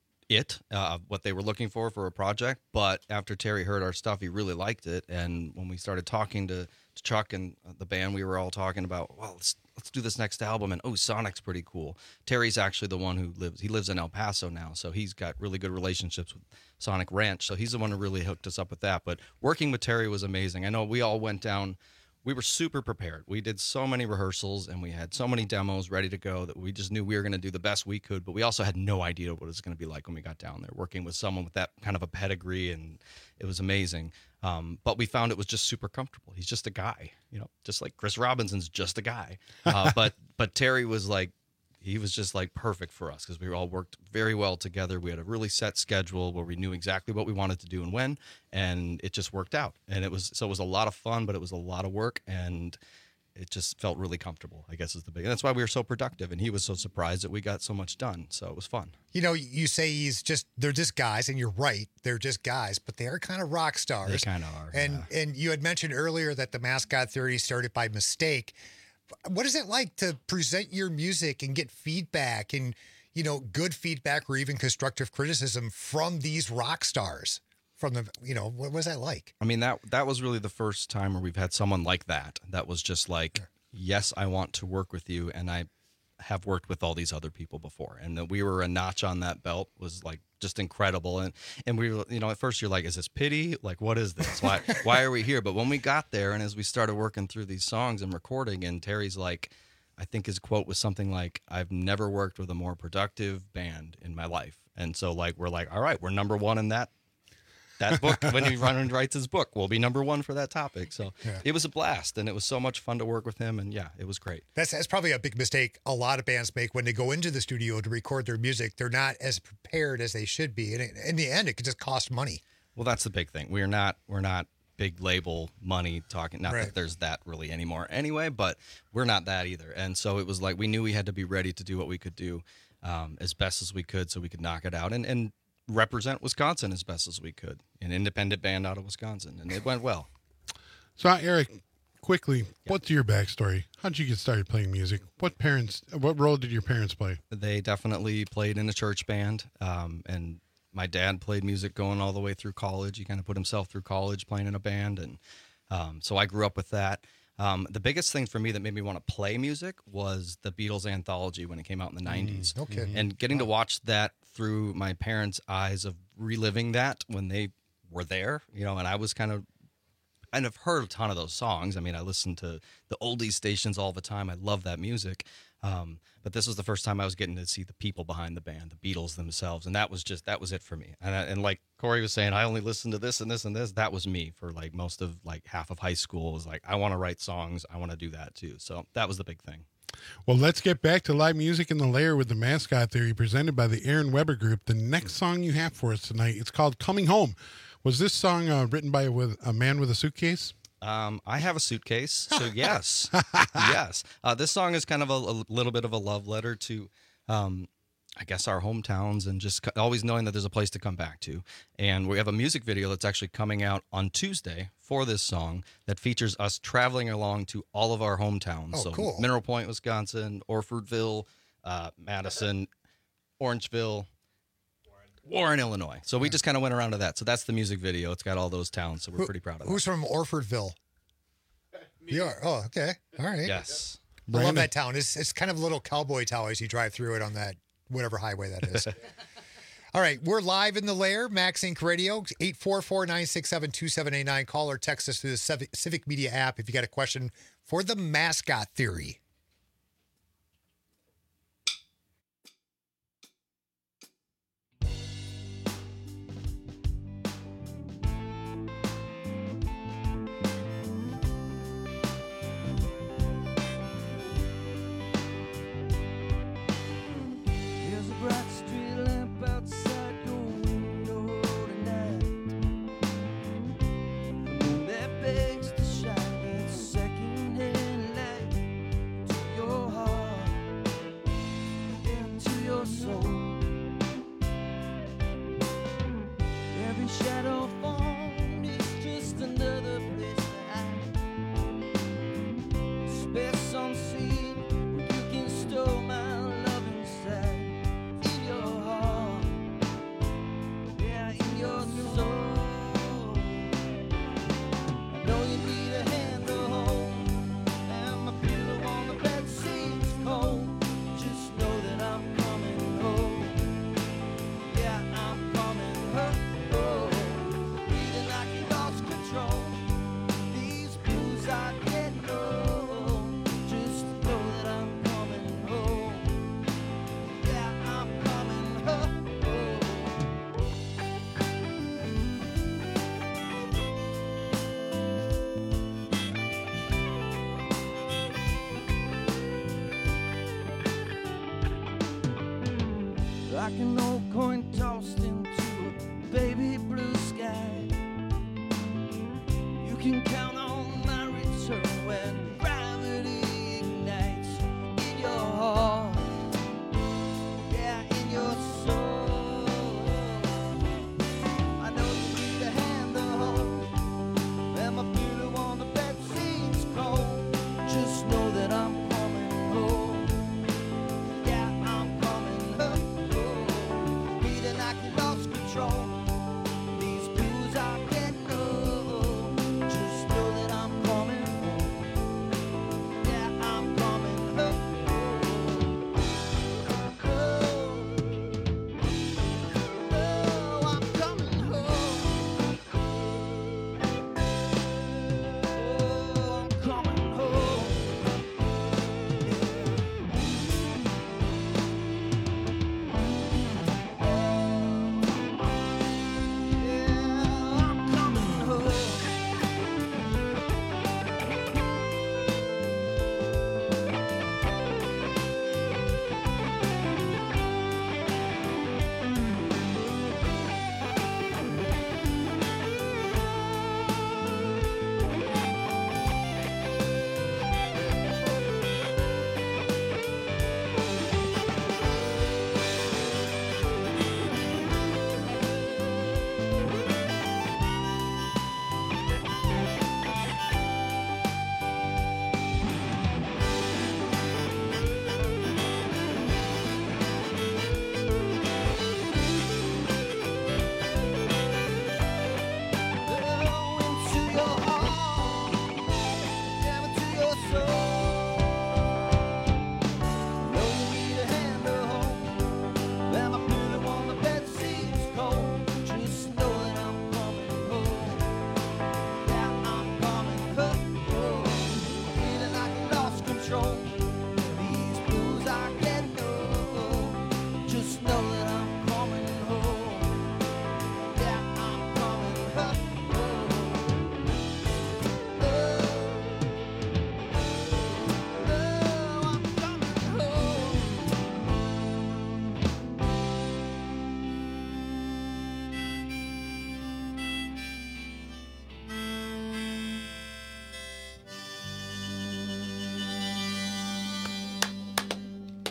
it, uh, what they were looking for for a project, but after Terry heard our stuff, he really liked it, and when we started talking to, to Chuck and the band, we were all talking about, well, let's let's do this next album, and oh, Sonic's pretty cool. Terry's actually the one who lives, he lives in El Paso now, so he's got really good relationships with Sonic Ranch, so he's the one who really hooked us up with that. But working with Terry was amazing. I know we all went down, we were super prepared. We did so many rehearsals, and we had so many demos ready to go that we just knew we were going to do the best we could, but we also had no idea what it was going to be like when we got down there, working with someone with that kind of a pedigree, and it was amazing. Um, but we found it was just super comfortable. He's just a guy, you know, just like Chris Robinson's just a guy. Uh, but but Terry was like, he was just like perfect for us because we all worked very well together. We had a really set schedule where we knew exactly what we wanted to do and when, and it just worked out. And it was so it was a lot of fun, but it was a lot of work, and it just felt really comfortable, I guess is the big. And that's why we were so productive, and he was so surprised that we got so much done. So it was fun. You know, you say he's just, they're just guys, and you're right, they're just guys, but they are kind of rock stars. They kind of are. And yeah. and you had mentioned earlier that the Mascot Theory started by mistake. What is it like to present your music and get feedback and, you know, good feedback or even constructive criticism from these rock stars? From the, you know, what was that like? I mean, that that was really the first time where we've had someone like that. That was just like, yes, I want to work with you. And I, have worked with all these other people before, and that we were a notch on that belt was like just incredible. And and we were, you know, at first you're like, is this pity? Like, what is this? Why why are we here? But when we got there, and as we started working through these songs and recording, and Terry's like, I think his quote was something like, I've never worked with a more productive band in my life. And so like we're like, all right, we're number one in that that book. When he run and writes his book, we'll be number one for that topic. So Yeah. it was a blast, and it was so much fun to work with him. And yeah, it was great. That's, that's probably a big mistake a lot of bands make when they go into the studio to record their music. They're not as prepared as they should be. And in the end, it could just cost money. Well, that's the big thing. We're not we're not big label money talking. Not Right. that there's that really anymore anyway, but we're not that either. And so it was like we knew we had to be ready to do what we could do um, as best as we could, so we could knock it out and and represent Wisconsin as best as we could. An independent band out of Wisconsin, and it went well. So, Eric, quickly, what's your backstory? How'd you get started playing music? What parents? What role did your parents play? They definitely played in a church band, um, and my dad played music going all the way through college. He kind of put himself through college playing in a band, and um, so I grew up with that. Um, the biggest thing for me that made me want to play music was the Beatles anthology when it came out in the nineties. no kidding. And getting to watch that through my parents' eyes of reliving that when they were there, you know, and I was kind of, and I've heard a ton of those songs. I mean, I listen to the oldies stations all the time. I love that music. Um, but this was the first time I was getting to see the people behind the band, the Beatles themselves. And that was just, that was it for me. And, I, and like Corey was saying, I only listened to this and this and this. That was me for like most of like half of high school. It was like, I want to write songs. I want to do that too. So that was the big thing. Well, let's get back to live music in the lair with the Mascot Theory presented by the Aaron Weber Group. The next song you have for us tonight, it's called Coming Home. Was this song uh, written by a, with a man with a suitcase? Um, I have a suitcase, so yes, yes. Uh, this song is kind of a, a little bit of a love letter to, um, I guess, our hometowns, and just c- always knowing that there's a place to come back to. And we have a music video that's actually coming out on Tuesday for this song that features us traveling along to all of our hometowns. Oh, so cool. Mineral Point, Wisconsin, Orfordville, uh, Madison, Orangeville, Warren, Illinois. So we just kind of went around to that. So that's the music video. It's got all those towns, so we're Who- pretty proud of Who's from Orfordville? You are. Oh, okay. All right. that. Yes. I love Brandon. that town. It's it's kind of a little cowboy town as you drive through it on that whatever highway that is. All right, we're live in the lair, Max Inc Radio, eight four four, nine six seven, two seven eight nine. Call or text us through the Civic, Civic Media app if you got a question for the Mascot Theory. There's a bright street lamp outside your window tonight. The moon that begs to shine its second-hand light to your heart and to your soul. Every shadow formed is just another place to hide. Space unseen, where you can store my love inside. In your heart, yeah, in your soul. I know you need a hand to hold, and my pillow on the bed seems cold. Just know that I'm coming home. Yeah, I'm coming home. Feeling like you lost control. These blues I get no. Just know that I'm coming home. Yeah, I'm coming home. Like an old coin tossed into a baby blue sky. You can count on my return when gravity ignites in your heart. Yeah, in your soul. I know you need a hand to hold, and my pillow on the bed seems cold. Just know that I'm coming home. Yeah, I'm coming home. Feeling like you lost control.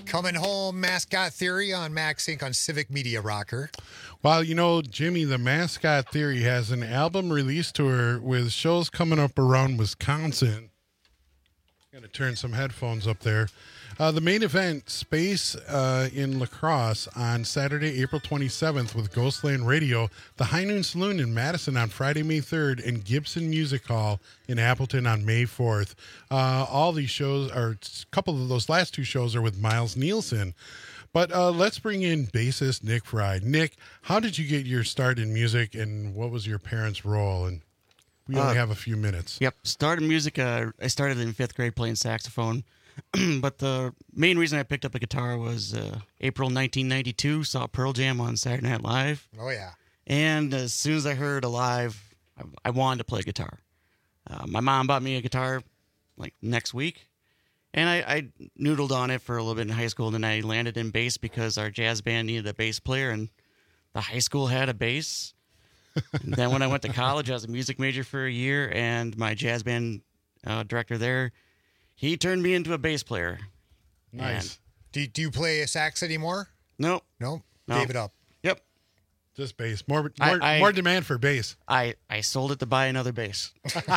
Coming home, Mascot Theory on Max Inc on Civic Media Rocker. Well, you know, Jimmy, the Mascot Theory has an album release tour with shows coming up around Wisconsin. Got to turn some headphones up there. Uh, the main event, Space uh, in La Crosse, on Saturday, April twenty-seventh with Ghostland Radio, the High Noon Saloon in Madison on Friday, May third, and Gibson Music Hall in Appleton on May fourth. Uh, all these shows, or a couple of those last two shows, are with Miles Nielsen. But uh, let's bring in bassist Nick Fry. Nick, how did you get your start in music, and what was your parents' role? And we only Uh, have a few minutes. Yep. Started music. Uh, I started in fifth grade playing saxophone. But the main reason I picked up a guitar was uh, April nineteen ninety-two, saw Pearl Jam on Saturday Night Live. Oh, yeah. And as soon as I heard Alive, I, I wanted to play guitar. Uh, my mom bought me a guitar like next week. And I, I noodled on it for a little bit in high school. And then I landed in bass because our jazz band needed a bass player. And the high school had a bass. And then when I went to college, I was a music major for a year. And my jazz band uh, director there, he turned me into a bass player. Nice. Do, do you play a sax anymore? No. No? No. Gave it up. Yep. Just bass. More more, I- I- more demand for bass. I, I sold it to buy another bass.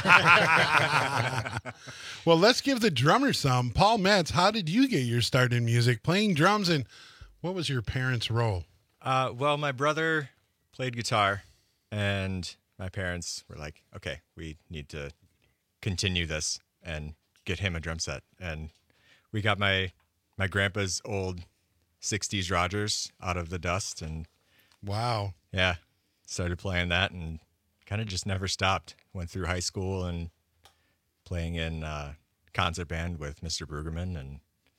Well, let's give the drummer some. Paul Metz, how did you get your start in music, playing drums, and what was your parents' role? Uh, well, my brother played guitar, and my parents were like, okay, we need to continue this and get him a drum set. And we got my my grandpa's old sixties Rogers out of the dust, and wow, yeah, started playing that and kind of just never stopped. Went through high school and playing in uh, concert band with Mister Brueggemann, and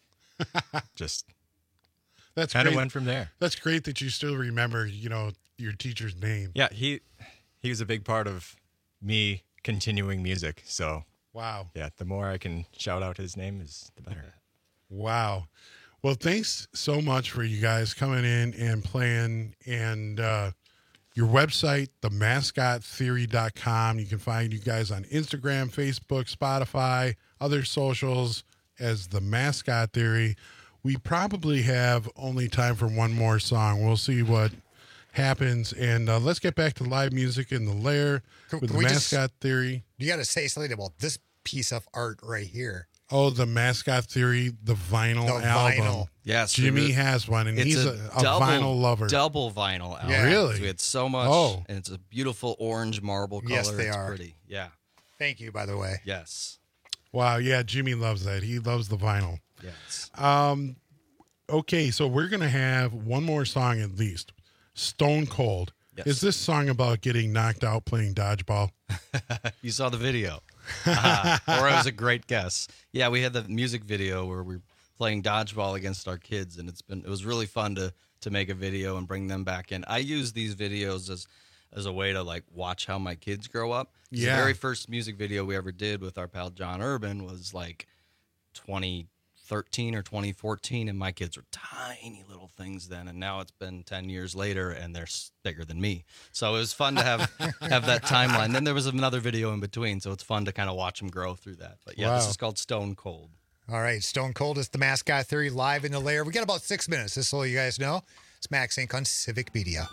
just That's kind of great. went from there. That's great that you still remember, you know, your teacher's name. Yeah, he he was a big part of me continuing music. So wow, yeah, the more I can shout out his name is the better. Wow. Well, thanks so much for you guys coming in and playing. And uh, your website, the mascot theory dot com. You can find you guys on Instagram, Facebook, Spotify, other socials as The Mascot Theory. We probably have only time for one more song. We'll see what happens. And uh, let's get back to live music in the Lair Can- with can The we just- Mascot Theory. You got to say something about this piece of art right here. Oh, the Mascot Theory, the vinyl The album. vinyl. Yes, Jimmy we- has one, and it's he's a, a double, vinyl lover. Double vinyl album. Yeah. Really? We had so much. Oh. And it's a beautiful orange marble color. Yes, they it's are. pretty. Yeah. Thank you, by the way. Yes. Wow, yeah, Jimmy loves that. He loves the vinyl. Yes. Um, okay, so we're gonna have one more song at least. Stone Cold. Yes. Is this song about getting knocked out playing dodgeball? You saw the video. uh, or it was a great guess. Yeah, we had the music video where we were playing dodgeball against our kids, and it's been it was really fun to to make a video and bring them back in. I use these videos as as a way to like watch how my kids grow up. 'Cause Yeah. The very first music video we ever did with our pal John Urban was like twenty thirteen or twenty fourteen, and my kids were tiny little things then, and now it's been ten years later and they're s- bigger than me. So it was fun to have have that timeline. Then there was another video in between, so it's fun to kind of watch them grow through that. But yeah, this Wow. is called Stone Cold. All right, Stone Cold is the Mascot Theory live in the Lair. We got about six minutes, just so you guys know. It's Max Inc on Civic Media.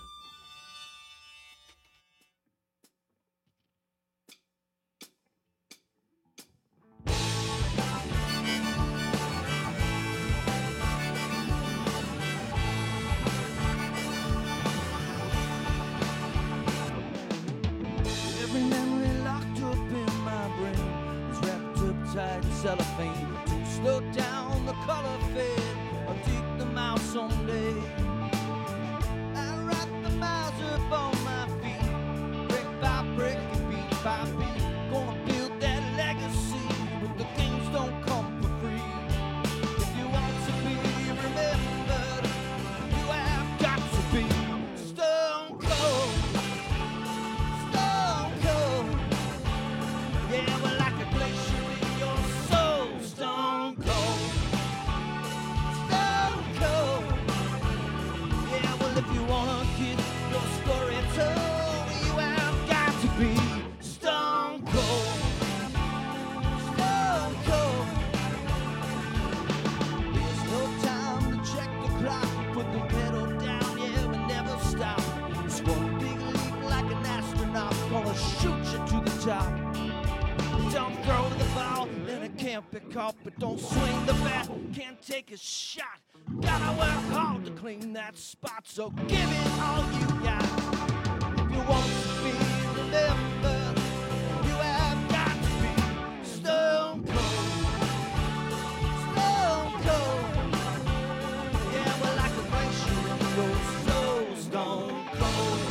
Every memory locked up in my brain is wrapped up tight in cellophane. To slow down the color fade, I'll take the mouse someday. I write the miles up on my feet, brick by brick and beat by beat. Gonna build that legacy, but the games don't come for free. If you want to be remembered, you have got to be stone cold. Stone cold. Yeah, we're like a glacier in your soul. Stone cold. Stone cold. caught, but don't swing the bat. Can't take a shot. Gotta work hard to clean that spot. So give it all you got. If you want to be remembered, you have got to be stone cold. Stone cold. Yeah, well, like a glacier, it goes so stone cold.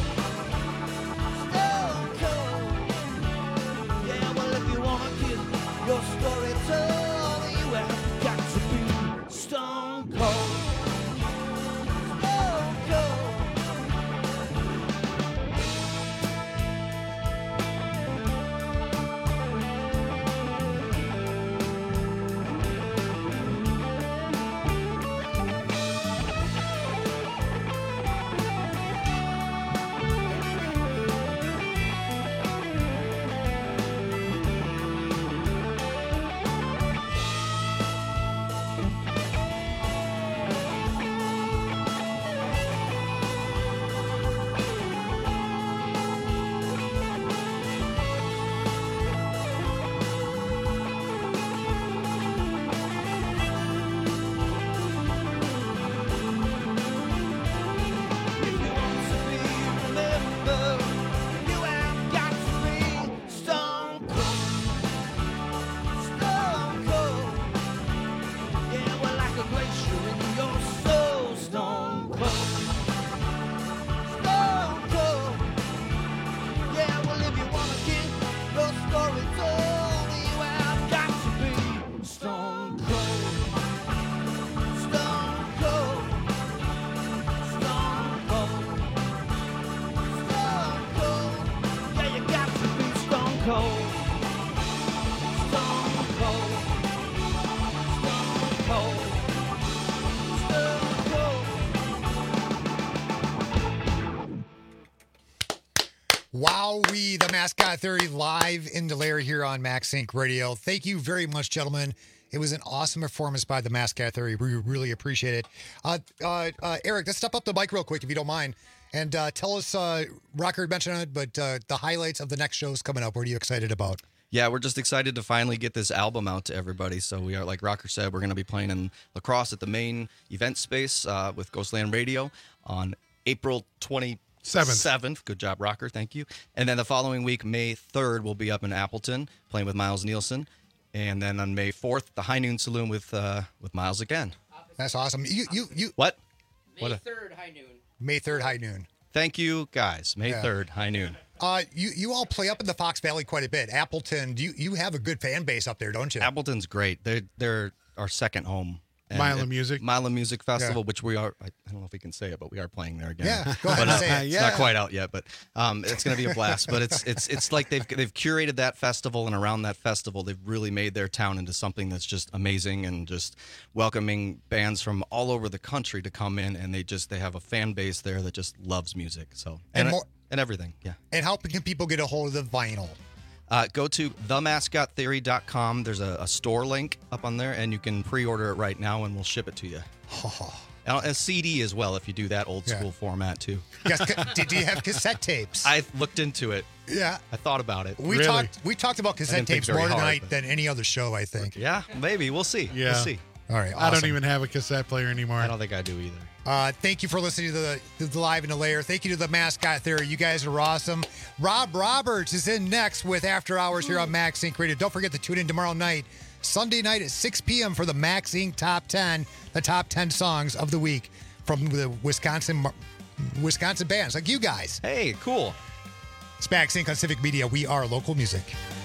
Stone cold. Yeah, well, if you want to get your story told, you have got to be stone cold. Stone cold. Wowee, the Mascot Theory live in the lair here on Max Inc Radio. Thank you very much, gentlemen. It was an awesome performance by the Mascot Theory. We really appreciate it. Uh, uh, uh, Eric, let's step up the mic real quick, if you don't mind, and uh, tell us, uh, Rocker mentioned it, but uh, the highlights of the next shows coming up. What are you excited about? Yeah, we're just excited to finally get this album out to everybody. So we are, like Rocker said, we're going to be playing in La Crosse at the main event space uh, with Ghostland Radio on April twenty-seventh. Good job, Rocker. Thank you. And then the following week, May third, we'll be up in Appleton playing with Miles Nielsen. And then on May fourth, the High Noon Saloon with uh, with Miles again. That's awesome. You, you, you. What? May third, high noon. May third, High Noon. Thank you, guys. May Yeah. third, High Noon. Uh, you, you all play up in the Fox Valley quite a bit. Appleton, you, you have a good fan base up there, don't you? Appleton's great. They're, they're our second home. And Mile of it- Music. Mile of Music Festival, Yeah. which we are, I I don't know if we can say it, but we are playing there again. Yeah, go ahead but, and uh, say it. It's Yeah. not quite out yet, but um, it's going to be a blast. But it's it's it's like they've they've curated that festival, and around that festival, they've really made their town into something that's just amazing, and just welcoming bands from all over the country to come in, and they just they have a fan base there that just loves music. So And and more- and everything, yeah. And how can people get a hold of the vinyl? Uh, go to the mascot theory dot com. There's a, a store link up on there, and you can pre-order it right now, and we'll ship it to you. And a C D as well, if you do that old Yeah. school format too. Yes, ca- did you have cassette tapes? I looked into it. Yeah. I thought about it. We talked we talked about I cassette didn't think tapes very more hard, tonight but- than any other show, I think. Yeah, maybe. We'll see. Yeah. We'll see. All right, I don't awesome. even have a cassette player anymore. I don't think I do either. Uh, thank you for listening to the, to the Live in the Lair. Thank you to the Mascot Theory. You guys are awesome. Rob Roberts is in next with After Hours here on Max Inc Radio. Don't forget to tune in tomorrow night, Sunday night at six p.m. for the Max Inc Top ten, the top ten songs of the week from the Wisconsin Wisconsin bands like you guys. Hey, cool. It's Max Inc on Civic Media. We are local music.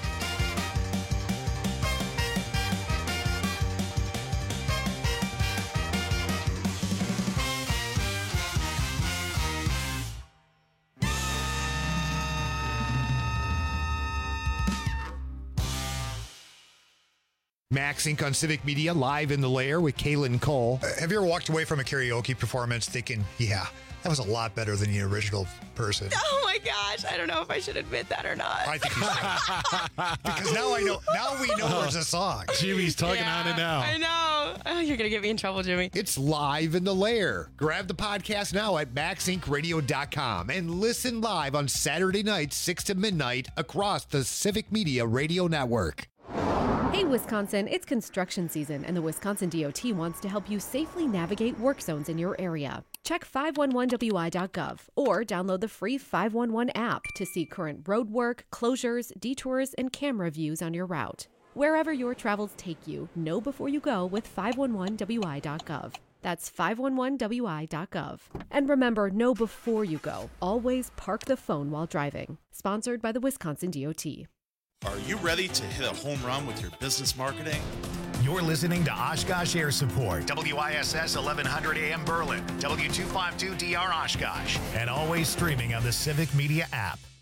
Max Inc on Civic Media, live in the lair with Kaylin Cole. Uh, have you ever walked away from a karaoke performance thinking, yeah, that was a lot better than the original person? Oh my gosh, I don't know if I should admit that or not. I think you should. Because now I know. Now we know there's a song. Jimmy's talking on it now. I know. Oh, you're gonna get me in trouble, Jimmy. It's live in the lair. Grab the podcast now at max inc radio dot com and listen live on Saturday nights, six to midnight across the Civic Media Radio Network. Hey, Hey, Wisconsin, it's construction season, and the Wisconsin D O T wants to help you safely navigate work zones in your area. Check five one one W I dot gov or download the free five one one app to see current road work, closures, detours, and camera views on your route. Wherever your travels take you, know before you go with five one one W I dot gov. That's five one one W I dot gov. And remember, know before you go. Always park the phone while driving. Sponsored by the Wisconsin D O T. Are you ready to hit a home run with your business marketing? You're listening to Oshkosh Air Support, W I S S eleven hundred A M Berlin, W two fifty-two D R Oshkosh, and always streaming on the Civic Media app.